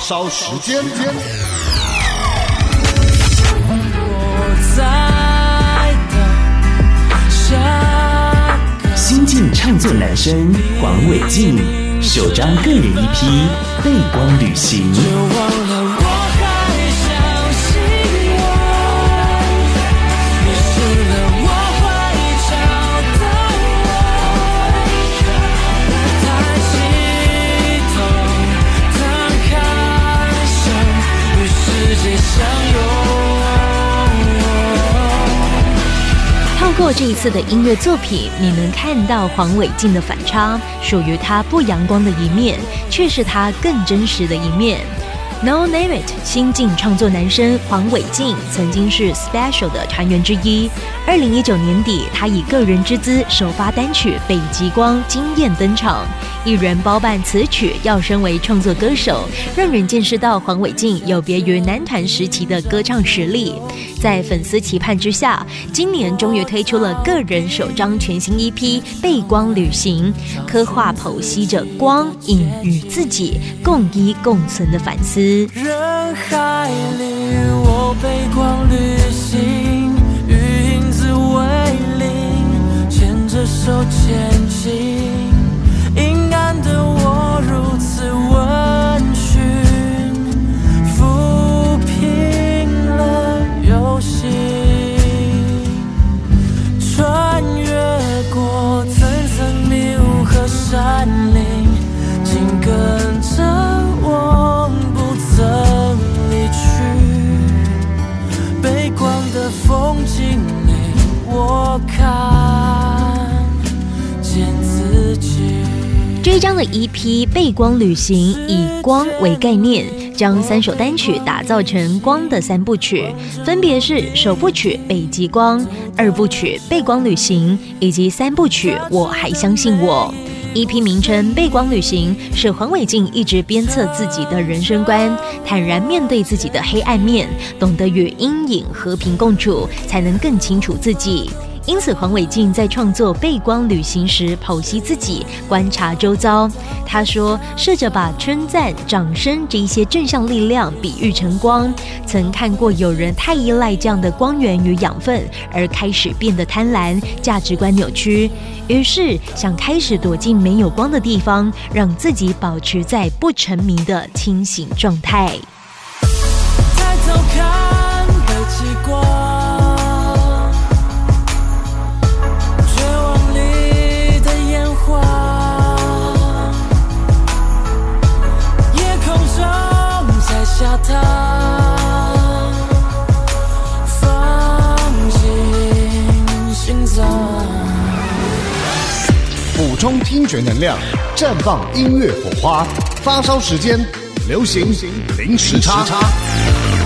烧时间。 新晋创作男生黄伟晋首张个人EP《背光旅行》。 透过这一次的音乐作品，你能看到黄伟晋的反差，属于他不阳光的一面，却是他更真实的一面。No Name It 新晋创作男生黄伟晋曾经是 Special 的团员之一。2019年底，他以个人之姿首发单曲《北极光》惊艳登场，一人包办词曲，要身为创作歌手，让人见识到黄伟晋有别于男团时期的歌唱实力。在粉丝期盼之下，今年终于推出了个人首张全新 EP《背光旅行》，刻画剖析着光影与自己共依共存的反思。 人海里，我背光旅行，与影子为邻，牵着手前进。阴暗的我如此温驯，抚平了忧心，穿越过层层迷雾和山林，紧跟着我不曾离去。背光的风景里，我看见自己。 这一张的 EP《背光旅行》以光为概念，将3首单曲打造成光的3部曲，分别是首部曲《北极光》、2部曲《背光旅行》以及3部曲《我还相信我》。EP 名称《背光旅行》是黄伟晋一直鞭策自己的人生观，坦然面对自己的黑暗面，懂得与阴影和平共处，才能更清楚自己。因此，黄伟晋在创作《背光旅行》时剖析自己，观察周遭。他说，试着把称赞、掌声这一些正向力量比喻成光。曾看过有人太依赖这样的光源与养分，而开始变得贪婪，价值观扭曲。于是想开始躲进没有光的地方，让自己保持在不沉迷的清醒状态。 抬头看北极光，下它放进心脏， 补充听觉能量，绽放音乐火花，发烧时间，流行零时差。